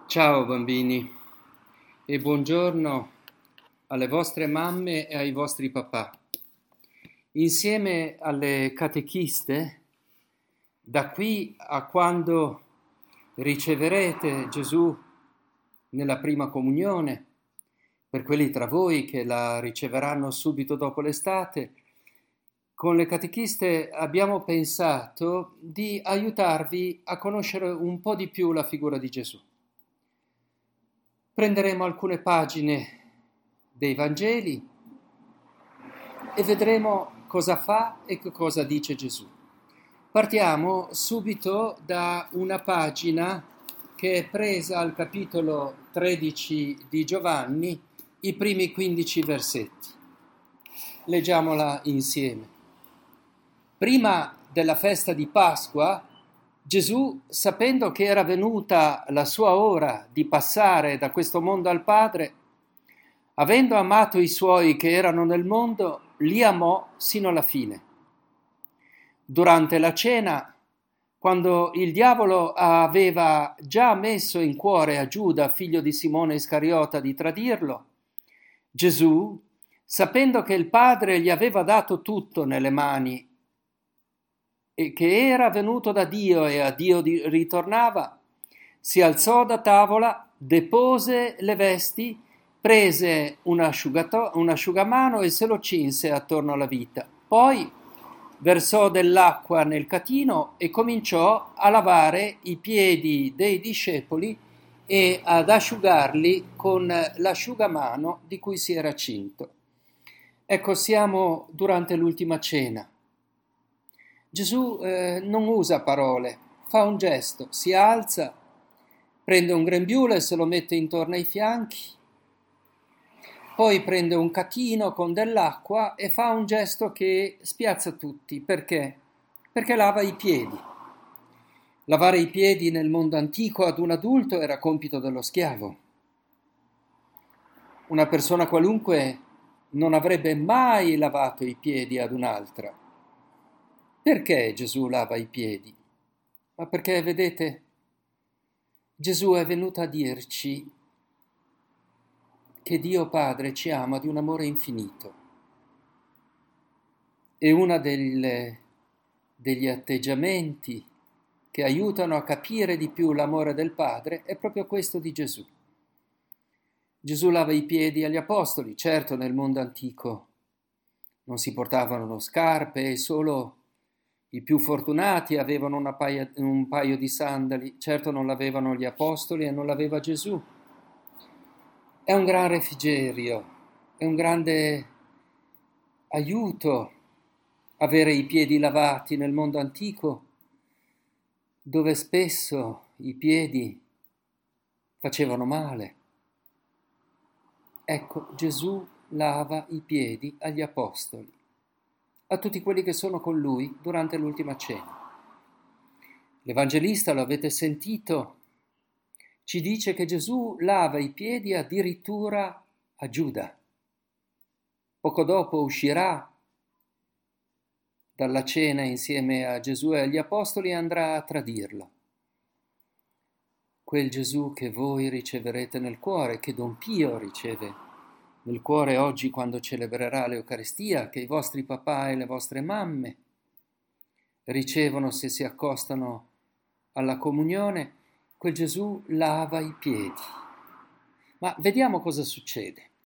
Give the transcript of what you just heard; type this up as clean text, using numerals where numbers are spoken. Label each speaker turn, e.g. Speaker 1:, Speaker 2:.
Speaker 1: Ciao bambini e buongiorno alle vostre mamme e ai vostri papà. Insieme alle catechiste, da qui a quando riceverete Gesù nella prima comunione, per quelli tra voi che la riceveranno subito dopo l'estate, con le catechiste abbiamo pensato di aiutarvi a conoscere un po' di più la figura di Gesù. Prenderemo alcune pagine dei Vangeli e vedremo cosa fa e che cosa dice Gesù. Partiamo subito da una pagina che è presa al capitolo 13 di Giovanni, i primi 15 versetti. Leggiamola insieme. Prima della festa di Pasqua, Gesù, sapendo che era venuta la sua ora di passare da questo mondo al Padre, avendo amato i suoi che erano nel mondo, li amò sino alla fine. Durante la cena, quando il diavolo aveva già messo in cuore a Giuda, figlio di Simone Iscariota, di tradirlo, Gesù, sapendo che il Padre gli aveva dato tutto nelle mani e che era venuto da Dio e a Dio ritornava, si alzò da tavola, depose le vesti, prese un asciugamano e se lo cinse attorno alla vita. Poi versò dell'acqua nel catino e cominciò a lavare i piedi dei discepoli e ad asciugarli con l'asciugamano di cui si era cinto. Ecco, siamo durante l'ultima cena. Gesù non usa parole, fa un gesto, si alza, prende un grembiule e se lo mette intorno ai fianchi, poi prende un catino con dell'acqua e fa un gesto che spiazza tutti. Perché? Perché lava i piedi. Lavare i piedi nel mondo antico ad un adulto era compito dello schiavo. Una persona qualunque non avrebbe mai lavato i piedi ad un'altra. Perché Gesù lava i piedi? Ma perché, vedete, Gesù è venuto a dirci che Dio Padre ci ama di un amore infinito. E uno degli atteggiamenti che aiutano a capire di più l'amore del Padre è proprio questo di Gesù. Gesù lava i piedi agli apostoli. Certo, nel mondo antico non si portavano scarpe e solo i più fortunati avevano un paio di sandali. Certo non l'avevano gli apostoli e non l'aveva Gesù. È un gran refrigerio, è un grande aiuto avere i piedi lavati nel mondo antico, dove spesso i piedi facevano male. Ecco, Gesù lava i piedi agli apostoli, a tutti quelli che sono con lui durante l'ultima cena. L'Evangelista, lo avete sentito, ci dice che Gesù lava i piedi addirittura a Giuda. Poco dopo uscirà dalla cena insieme a Gesù e agli apostoli e andrà a tradirlo. Quel Gesù che voi riceverete nel cuore, che Don Pio riceve nel cuore oggi quando celebrerà l'Eucaristia, che i vostri papà e le vostre mamme ricevono se si accostano alla comunione, quel Gesù lava i piedi. Ma vediamo cosa succede.